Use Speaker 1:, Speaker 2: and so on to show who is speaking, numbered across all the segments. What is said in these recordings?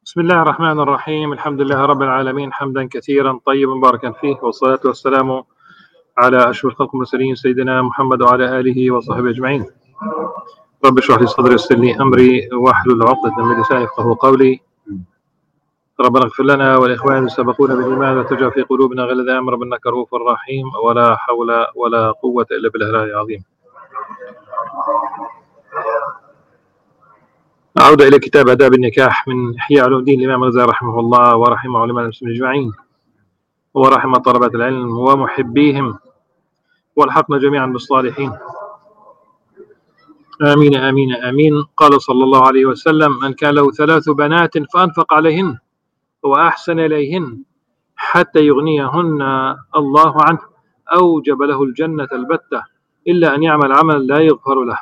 Speaker 1: بسم الله الرحمن الرحيم. الحمد لله رب العالمين، حمدا كثيرا طيبا مباركا فيه، والصلاة والسلام على أشرف الخلق المرسلين سيدنا محمد وعلى آله وصحبه أجمعين. رب اشرح لي صدري ويسر لي أمري واحلل عقدة من لساني يفقهوا قولي. ربنا اغفر لنا والإخوان اللي سبقونا بالإيمان وتجعل في قلوبنا غل ذا ربنا إنك رؤوف رحيم، ولا حول ولا قوة إلا بالله العلي العظيم. أعود إلى كتاب آداب النكاح من إحياء علوم الدين الإمام الغزالي رحمه الله، ورحمه علماء المسلمين أجمعين، ورحم طلبة العلم ومحبيهم، والحقنا جميعا بالصالحين، آمين آمين آمين. قال صلى الله عليه وسلم: من كان له 3 بنات فأنفق عليهن وأحسن إليهن حتى يغنيهن الله عنه أوجب له الجنة البتة إلا أن يعمل عملا لا يغفر له.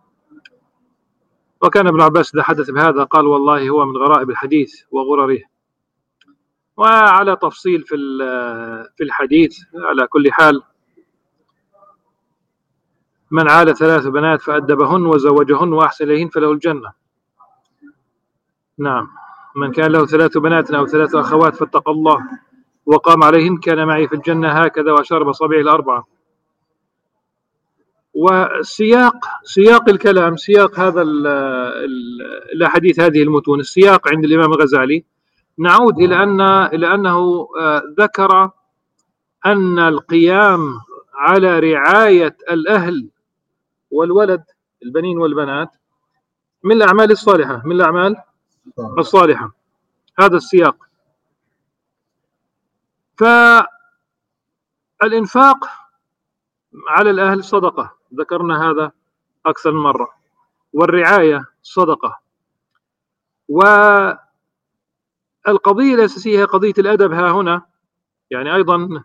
Speaker 1: وكان ابن عباس إذا حدث بهذا قال: والله هو من غرائب الحديث وغرره. وعلى تفصيل في الحديث، على كل حال، من عال 3 بنات فأدبهن وزوجهن وأحسن إليهن فله الجنة. نعم، من كان له 3 بنات أو 3 أخوات فاتقى الله وقام عليهن كان معي في الجنة هكذا، وأشار بأصابعه ال4. وسياق الكلام، سياق هذا الأحاديث، هذه المتون، السياق عند الإمام الغزالي نعود إلى أنه ذكر أن القيام على رعاية الأهل والولد، البنين والبنات، من الأعمال الصالحة، من الأعمال الصالحة. هذا السياق. فالإنفاق على الأهل صدقة، ذكرنا هذا أكثر من مرة، والرعاية صدقة. والقضية الأساسية هي قضية الأدب ها هنا. يعني أيضا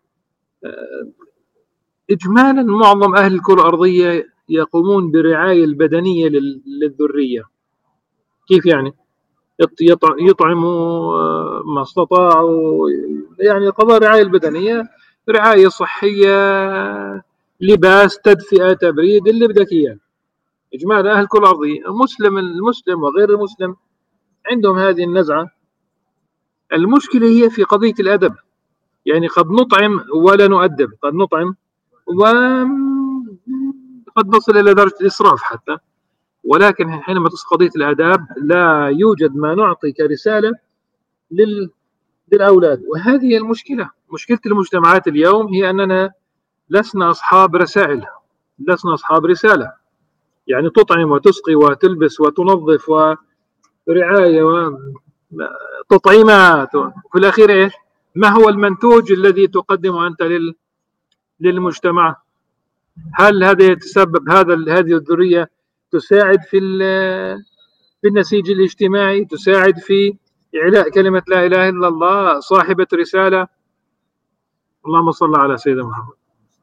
Speaker 1: إجمالا معظم أهل الكرة الأرضية يقومون بالرعاية البدنية للذرية. كيف يعني؟ يطعموا ما استطاعوا، يعني قضاء الرعاية البدنية، رعاية صحية، لباس، تدفئة، تبريد، اللي بدك إياه. إجمال أهل كل أرضي، المسلم وغير المسلم عندهم هذه النزعة. المشكلة هي في قضية الأدب. يعني قد نطعم ولا نؤدب، قد نطعم وقد نصل إلى درجة الإسراف حتى. ولكن حينما تصل قضية الآداب لا يوجد ما نعطي كرسالة للأولاد. وهذه هي المشكلة. مشكلة المجتمعات اليوم هي أننا لسنا أصحاب رسائل، لسنا أصحاب رسالة. يعني تطعم وتسقي وتلبس وتنظف ورعاية وتطعيمات، وفي الأخير إيش؟ ما هو المنتوج الذي تقدمه أنت للمجتمع؟ هل هذا يتسبب، هذه الذرية تساعد في النسيج الاجتماعي، تساعد في إعلاء كلمة لا إله إلا الله، صاحبة رسالة؟ اللهم صل على سيدنا محمد.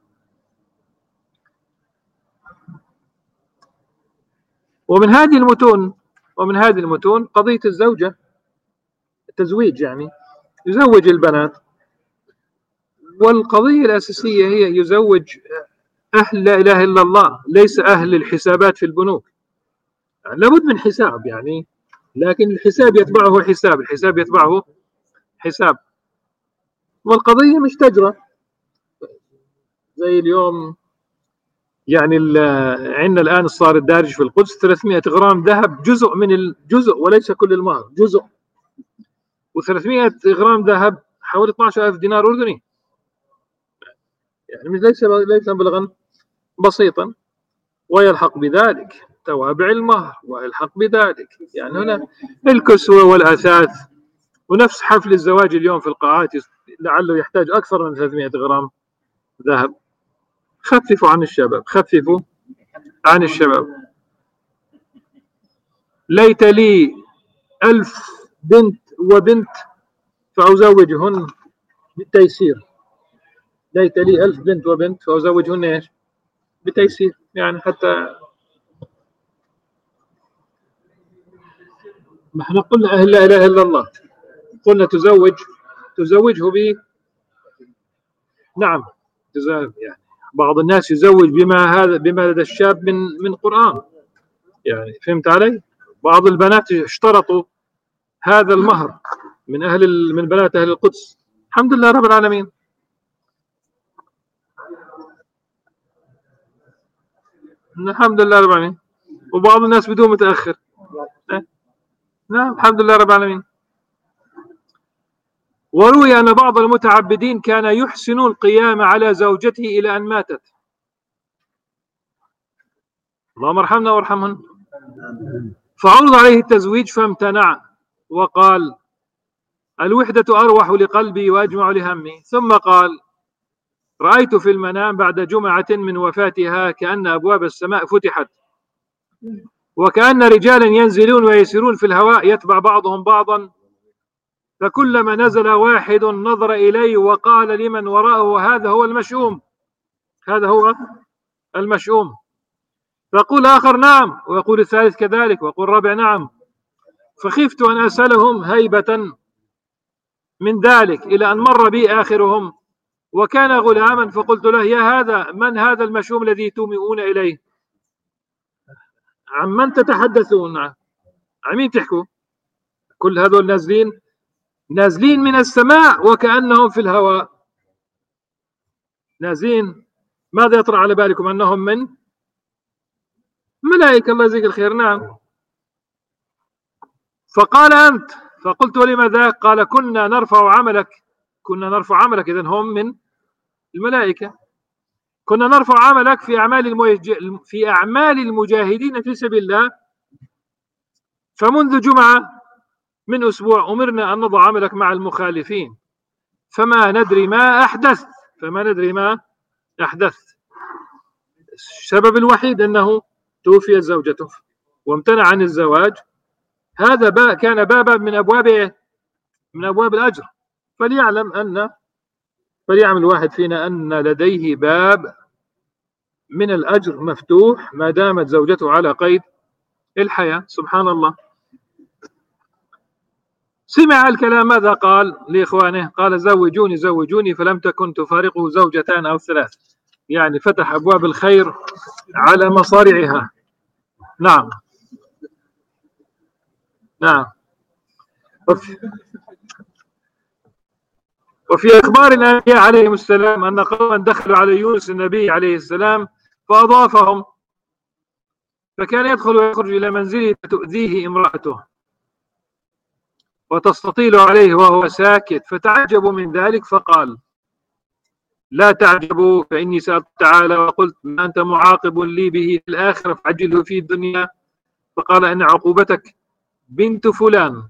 Speaker 1: ومن هذه المتون قضية الزوجة، التزويج، يعني يزوج البنات. والقضية الأساسية هي يزوج أهل لا إله إلا الله، ليس أهل الحسابات في البنوك. يعني لابد من حساب، يعني، لكن الحساب يتبعه حساب، الحساب يتبعه حساب. والقضية مش تجرى زي اليوم. يعني عندنا الآن صار الدارج في القدس 300 غرام ذهب، جزء من الجزء وليس كل المهر، جزء. و300 غرام ذهب حوالي 12,000 دينار أردني. يعني ليس مبلغا بسيطا. ويلحق بذلك توابع المهر، ويلحق بذلك يعني هنا الكسوة والأثاث. ونفس حفل الزواج اليوم في القاعات لعله يحتاج أكثر من 300 غرام ذهب. خففوا عن الشباب، خففوا عن الشباب. ليت لي 1000 بنت وبنت فأزوجهن بالتيسير. ليت لي 1000 بنت وبنت فأزوجهن إيش؟ بالتيسير. يعني حتى ما احنا قلنا أهل لا إله إلا الله، قلنا تزوجه نعم، يعني بعض الناس يزوج بما لدى الشاب من قرآن. يعني فهمت علي؟ بعض البنات اشترطوا هذا المهر من بنات أهل القدس. الحمد لله رب العالمين. الحمد لله رب العالمين. وبعض الناس بدون متأخر. نعم الحمد لله رب العالمين. وروي أن بعض المتعبدين كان يحسن القيام على زوجته إلى أن ماتت. اللهم ارحمنا وارحمهن. فعرض عليه التزويج فامتنع وقال: الوحدة أروح لقلبي وأجمع لهمي. ثم قال: رأيت في المنام بعد جمعة من وفاتها كأن أبواب السماء فتحت، وكأن رجالا ينزلون ويسيرون في الهواء يتبع بعضهم بعضا، فكلما نزل واحد نظر إليه وقال لمن وراءه: هذا هو المشؤوم، هذا هو المشؤوم. فيقول آخر: نعم، ويقول الثالث كذلك، ويقول الرابع: نعم. فخفت أن أسألهم هيبة من ذلك، إلى أن مر بي آخرهم وكان غلاما، فقلت له: يا هذا، من هذا المشؤوم الذي تومئون إليه؟ عن من تتحدثون؟ عن مين تحكوا؟ كل هذول نازلين من السماء وكأنهم في الهواء نازلين. ماذا يطرأ على بالكم؟ أنهم من ملائكة، الله يجزيك الخير. نعم. فقال: أنت. فقلت: ولم ذاك؟ قال: كنا نرفع عملك. إذن هم من الملائكة. كنا نرفع عملك في أعمال المجاهدين في سبيل الله، فمنذ جمعة من أسبوع أمرنا أن نضع عملك مع المخالفين، فما ندري ما أحدثت. السبب الوحيد أنه توفيت زوجته وامتنع عن الزواج. هذا كان بابا من أبواب الأجر. فليعلم الواحد فينا أن لديه باب من الأجر مفتوح ما دامت زوجته على قيد الحياة. سبحان الله. سمع الكلام، ماذا قال لإخوانه؟ قال: زوجوني، فلم تكن تفارقه زوجتان أو ثلاث. يعني فتح أبواب الخير على مصارعها. نعم. وفي أخبار الأنبياء عليهم السلام أن قوما دخلوا على يونس النبي عليه السلام فأضافهم، فكان يدخل ويخرج إلى منزله تؤذيه امرأته وتستطيل عليه وهو ساكت، فتعجبوا من ذلك، فقال: لا تعجبوا، فإني سألت تعالى وقلت: ما أنت معاقب لي به في الآخرة فعجله في الدنيا. فقال: إن عقوبتك بنت فلان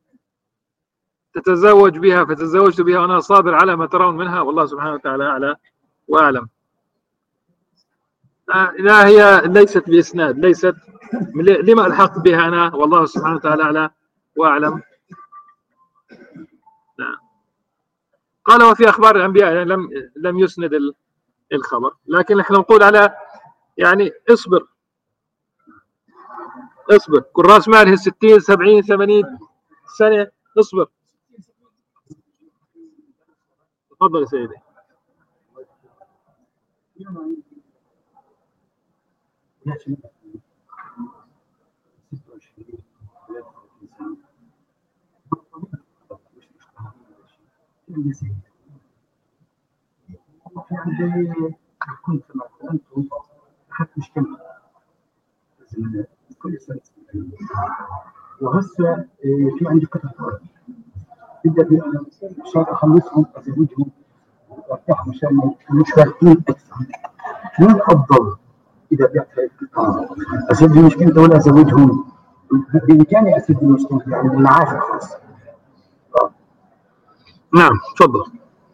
Speaker 1: تتزوج بها، فتزوجت بها وأنا صابر على ما ترون منها، والله سبحانه وتعالى أعلى وأعلم. لا، هي ليست بإسناد، ليست لما ألحقت بها أنا، والله سبحانه وتعالى أعلى وأعلم. نعم. قال: وفي أخبار الأنبياء، يعني لم يسند الخبر، لكن نحن نقول على يعني اصبر، كل راس ماله 60 70 80 سنة، اصبر. تفضل يا سيدي. كنت مثلا أخذت مشكلة كل سنة، وهسه في عندي كتب بدي مشان أخلصهم أزوجهم وأرتاح مشان مش فاهمين أكثر. مين أفضل إذا بعت أسد مشكلة ولا أزوجهم؟ بإمكاني أسد المشكلة يعني بالمعاش الخاص. نعم تفضل.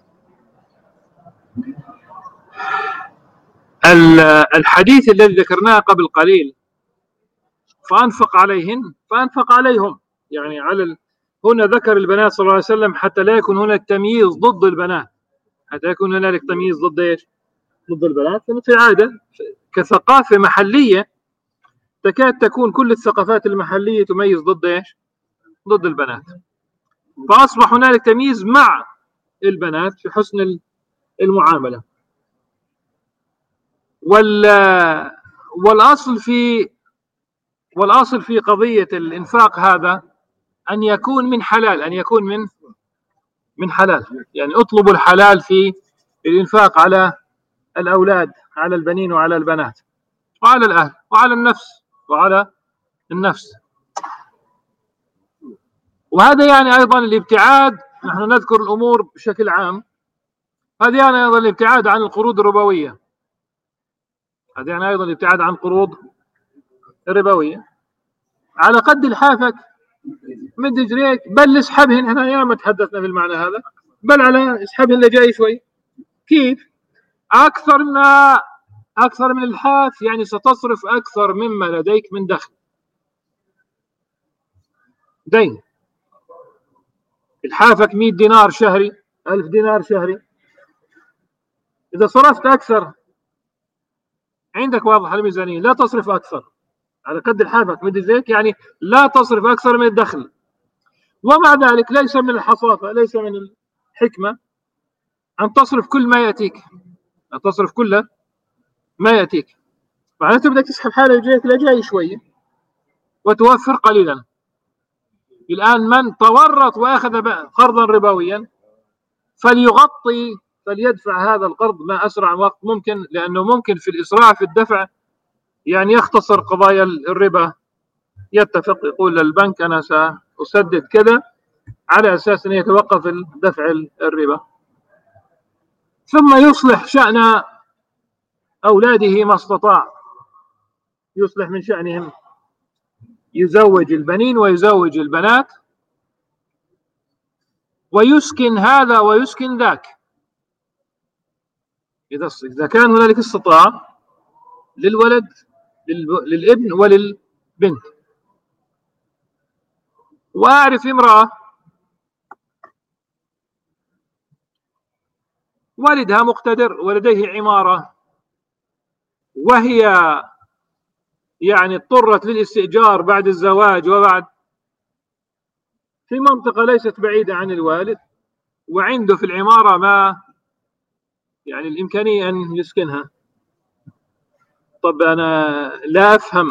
Speaker 1: الحديث الذي ذكرناه قبل قليل: فأنفق عليهم، يعني هنا ذكر البنات صلى الله عليه وسلم حتى لا يكون هناك تمييز ضد البنات، حتى يكون هنالك تمييز ضد ايش؟ ضد البنات. في العادة كثقافة محلية تكاد تكون كل الثقافات المحلية تميز ضد ايش؟ ضد البنات. فأصبح هنالك تمييز مع البنات في حسن المعاملة. والأصل في قضية الإنفاق هذا أن يكون من حلال، أن يكون من حلال. يعني اطلبوا الحلال في الإنفاق على الأولاد، على البنين وعلى البنات وعلى الأهل وعلى النفس وعلى النفس. وهذا يعني أيضا الابتعاد، نحن نذكر الأمور بشكل عام، هذا يعني أيضا الابتعاد عن القروض الربوية، هذا يعني أيضا الابتعاد عن القروض الربوية. على قد لحافك مد جريك، بل اسحبهن، احنا ياما تحدثنا في المعنى هذا، بل على اسحبهن اللي جاي شوي. كيف؟ أكثر من الحاف، يعني ستصرف أكثر مما لديك من دخل دين. الحافك 100 دينار شهري، 1000 دينار شهري، إذا صرفت أكثر عندك واضح الميزانية، لا تصرف أكثر على قد الحافك مد زيك، يعني لا تصرف أكثر من الدخل. ومع ذلك ليس من الحصافة، ليس من الحكمة أن تصرف كل ما يأتيك، أن تصرف كل ما يأتيك، معناته بدك تسحب حالك جايك لجاي شوية وتوفر قليلا. الآن من تورط وأخذ قرضا ربويا فليدفع هذا القرض ما أسرع وقت ممكن، لأنه ممكن في الإسراع في الدفع يعني يختصر قضايا الربا، يتفق يقول للبنك أنا سأسدد كذا على أساس أن يتوقف دفع الربا، ثم يصلح شأن أولاده ما استطاع، يصلح من شأنهم، يزوج البنين ويزوج البنات ويسكن هذا ويسكن ذاك، إذا كان هنالك استطاعة للولد، للابن وللبنت. وأعرف امرأة والدها مقتدر ولديه عمارة، وهي يعني اضطرت للاستئجار بعد الزواج وبعد، في منطقة ليست بعيدة عن الوالد، وعنده في العمارة ما يعني الإمكانية أن يسكنها. طب أنا لا أفهم،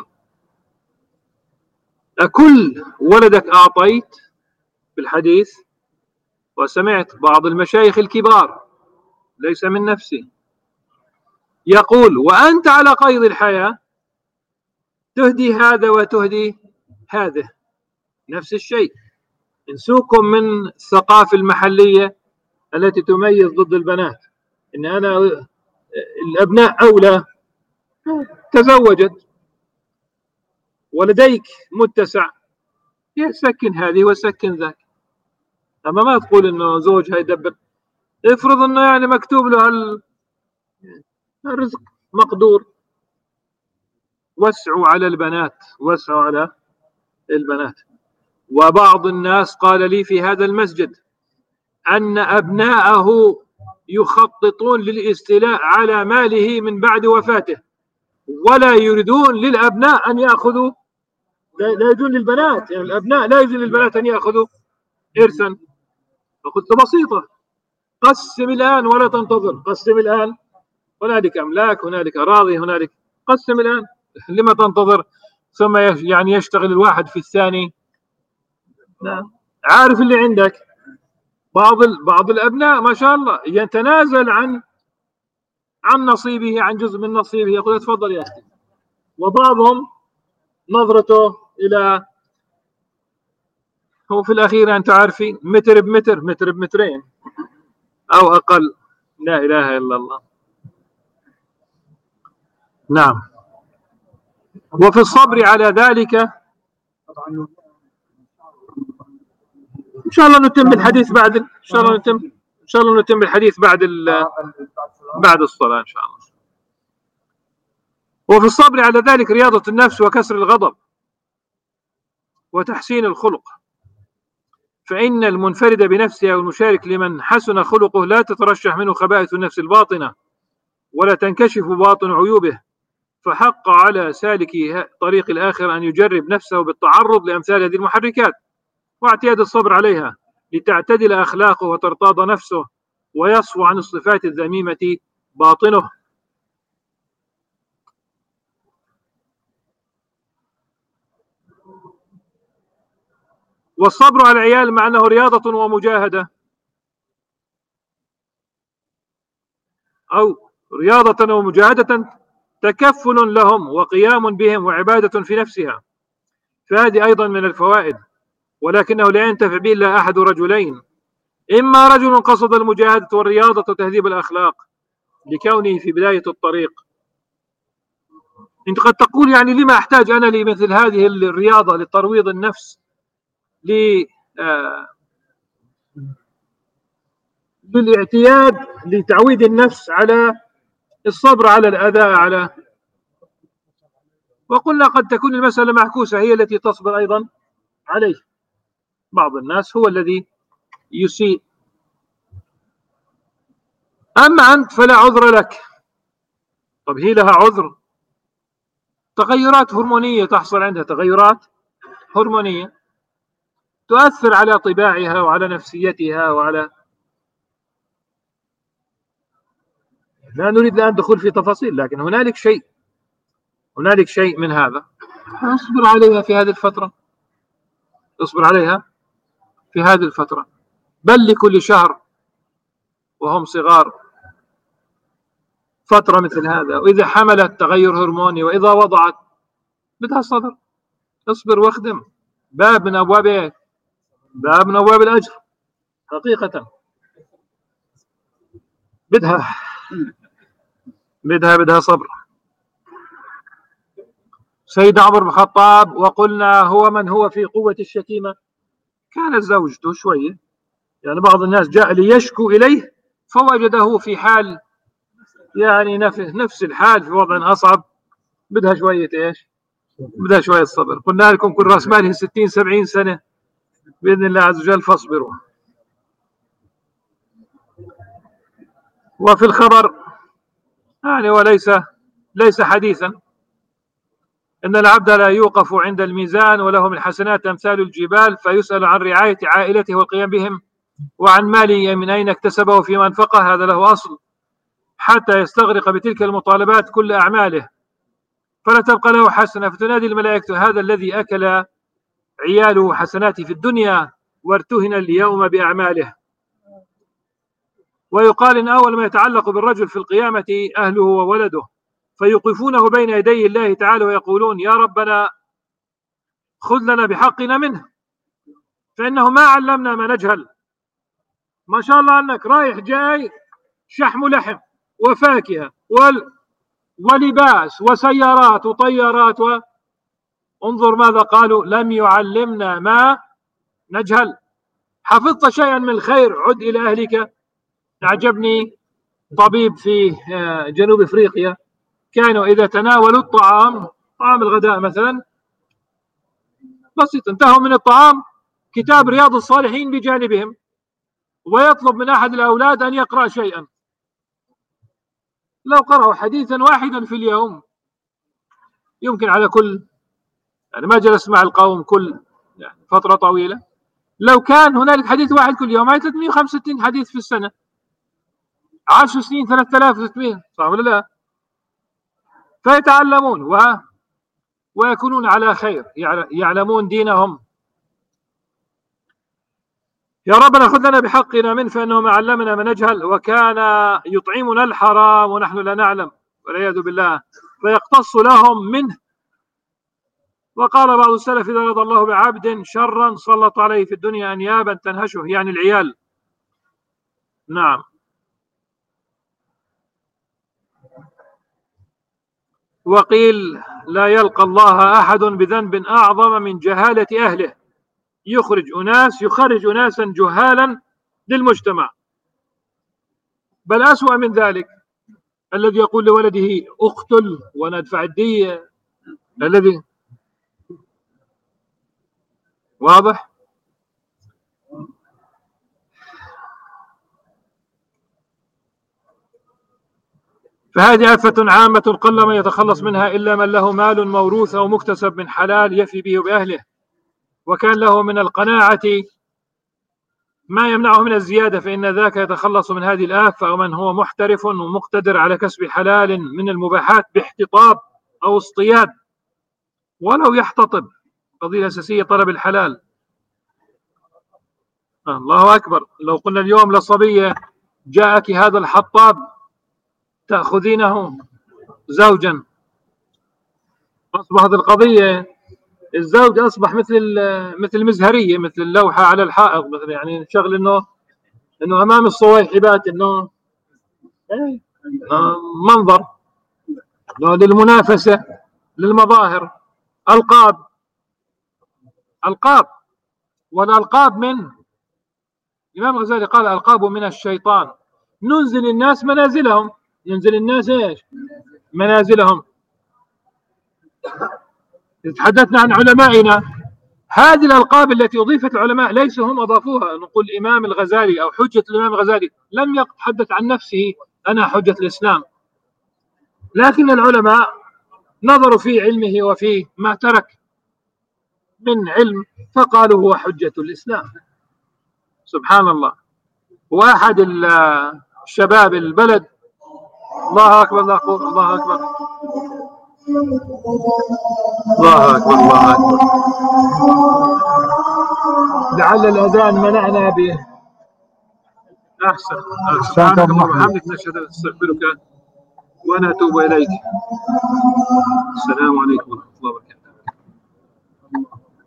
Speaker 1: أكل ولدك أعطيت في الحديث؟ وسمعت بعض المشايخ الكبار ليس من نفسي يقول وأنت على قيد الحياة تهدي هذا وتهدي هذا، نفس الشيء. انسوكم من الثقافة المحلية التي تميز ضد البنات، إن أنا الأبناء أولى، تزوجت ولديك متسع، سكن هذه وسكن ذاك. أما ما تقول إنه زوجها يدبر، افرض إنه يعني مكتوب له الرزق مقدور. وسعوا على البنات، وسعوا على البنات. وبعض الناس قال لي في هذا المسجد أن أبناءه يخططون للاستيلاء على ماله من بعد وفاته، ولا يريدون للأبناء أن يأخذوا، لا يجوز للبنات، يعني الأبناء لا يجوز للبنات أن يأخذوا إرثا. فقلت بسيطة، قسم الآن ولا تنتظر، قسم الآن، هنالك أملاك، هنالك أراضي، هنالك، قسم الآن، لما تنتظر ثم يعني يشتغل الواحد في الثاني؟ نعم. عارف اللي عندك، بعض الأبناء ما شاء الله يتنازل عن نصيبه، عن جزء من نصيبه، يقول تفضل يا أخي. وبعضهم نظرته إلى، هو في الأخير أنت عارفين متر بمتر، متر بمترين أو أقل. لا إله إلا الله. نعم. وفي الصبر على ذلك، إن شاء الله نتم الحديث بعد، إن شاء الله نتم، إن شاء الله نتم الحديث بعد الصلاة إن شاء الله. وفي الصبر على ذلك رياضة النفس وكسر الغضب وتحسين الخلق، فإن المنفرد بنفسه أو المشارك لمن حسن خلقه لا تترشح منه خبائث النفس الباطنة ولا تنكشف باطن عيوبه، فحق على سالك طريق الآخر أن يجرب نفسه بالتعرض لأمثال هذه المحركات واعتياد الصبر عليها لتعتدل أخلاقه وترتاض نفسه ويصفو عن الصفات الذميمة باطنه. والصبر على العيال مع أنه رياضة ومجاهدة، أو رياضة ومجاهدة تكفل لهم وقيام بهم وعبادة في نفسها، فهذه أيضا من الفوائد، ولكنه لا ينتفع به إلا أحد رجلين: إما رجل قصد المجاهدة والرياضة وتهذيب الأخلاق لكونه في بداية الطريق. أنت قد تقول يعني لما أحتاج أنا لمثل هذه الرياضة لترويض النفس، للاعتياد، لتعويد النفس على الصبر على الأذى على. وقلنا قد تكون المسألة معكوسة، هي التي تصبر أيضا عليه. بعض الناس هو الذي يسيء. أما أنت فلا عذر لك. طب هي لها عذر، تغيرات هرمونية تحصل عندها، تغيرات هرمونية تؤثر على طباعها وعلى نفسيتها وعلى. لا نريد الآن الدخول في تفاصيل، لكن هنالك شيء من هذا. اصبر عليها في هذه الفترة، اصبر عليها في هذه الفترة، بل لكل شهر وهم صغار فترة مثل هذا. وإذا حملت تغير هرموني، وإذا وضعت بدها صبر. اصبر واخدم، باب من أبواب الأجر حقيقة. بدها صبر. سيدنا عمر بن الخطاب، وقلنا هو من هو في قوة الشكيمة، كانت زوجته شوية، يعني بعض الناس جاء ليشكو إليه فوجده في حال، يعني نفس الحال في وضع أصعب، بدها شوية إيش؟ بدها شوية صبر. قلنا لكم كل رأس ماله 60-70 سنة بإذن الله عز وجل، فاصبروا. وفي الخبر يعني ليس حديثا إن العبد لا يوقف عند الميزان وله من حسنات أمثال الجبال، فيسأل عن رعاية عائلته والقيام بهم، وعن ماله من أين اكتسبه فيما أنفقه، هذا له أصل، حتى يستغرق بتلك المطالبات كل أعماله فلا تبقى له حسنة، فتنادي الملائكة: هذا الذي أكل عياله حسناته في الدنيا وارتهن اليوم بأعماله. ويقال إن أول ما يتعلق بالرجل في القيامة أهله وولده، فيوقفونه بين يدي الله تعالى ويقولون: يا ربنا خذ لنا بحقنا منه، فإنه ما علمنا ما نجهل. ما شاء الله أنك رايح جاي، شحم ولحم وفاكهة ولباس وسيارات وطيارات انظر ماذا قالوا: لم يعلمنا ما نجهل. حفظت شيئا من الخير عد إلى أهلك. أعجبني طبيب في جنوب أفريقيا، كانوا إذا تناولوا الطعام، طعام الغداء مثلا بسيط، انتهوا من الطعام كتاب رياض الصالحين بجانبهم، ويطلب من أحد الأولاد أن يقرأ شيئا. لو قرأوا حديثا واحدا في اليوم يمكن على كل، يعني ما جلس مع القوم كل يعني فترة طويلة، لو كان هنالك حديث واحد كل يوم هي 365 حديث في السنة، 10 سنين 3600، صح ولا لا؟ فيتعلمون ويكونون على خير، يعلمون دينهم. يا ربنا خذ لنا بحقنا منه، فإنه ما علمنا ما نجهل، وكان يطعمنا الحرام ونحن لا نعلم والعياذ بالله، فيقتص لهم منه. وقال بعض السلف: إذا رضى الله بعبد شرا سلط عليه في الدنيا أنيابا تنهشه، يعني العيال. نعم. وقيل: لا يلقى الله أحد بذنب أعظم من جهالة أهله، يخرج أناسا جهالا للمجتمع. بل أسوأ من ذلك الذي يقول لولده اقتل وندفع الدية، الذي واضح. فهذه آفة عامة قل من يتخلص منها إلا من له مال موروث أو مكتسب من حلال يفي به بأهله، وكان له من القناعة ما يمنعه من الزيادة، فإن ذاك يتخلص من هذه الآفة. ومن هو محترف ومقتدر على كسب حلال من المباحات باحتطاب أو اصطياد ولو يحتطب، قضية أساسية طلب الحلال، الله أكبر. لو قلنا اليوم لصبية جاءك هذا الحطاب تأخذينه زوجا، أصبحت القضية الزوج أصبح مثل المزهرية، مثل اللوحة على الحائط، مثل يعني شغل إنه أمام الصويحبات إنه منظر للمنافسة، للمظاهر، ألقاب. ألقاب، والألقاب من الإمام الغزالي قال الألقاب من الشيطان. ننزل الناس منازلهم، ينزل الناس إيش؟ منازلهم. تحدثنا عن علمائنا، هذه الألقاب التي أضيفت العلماء ليسوا هم أضافوها. نقول الإمام الغزالي أو حجة الإمام الغزالي لم يتحدث عن نفسه أنا حجة الإسلام، لكن العلماء نظروا في علمه وفي ما ترك من علم فقالوا هو حجة الإسلام. سبحان الله. وأحد الشباب البلد، الله أكبر، الله أكبر، الله أكبر، الله أكبر، الله أكبر. لعل الأذان منعنا به. أحسن. سبحانك اللهم وبحمدك، نشهد أن لا إله إلا أنت، ونتوب إليك. السلام عليكم ورحمة الله وبركاته.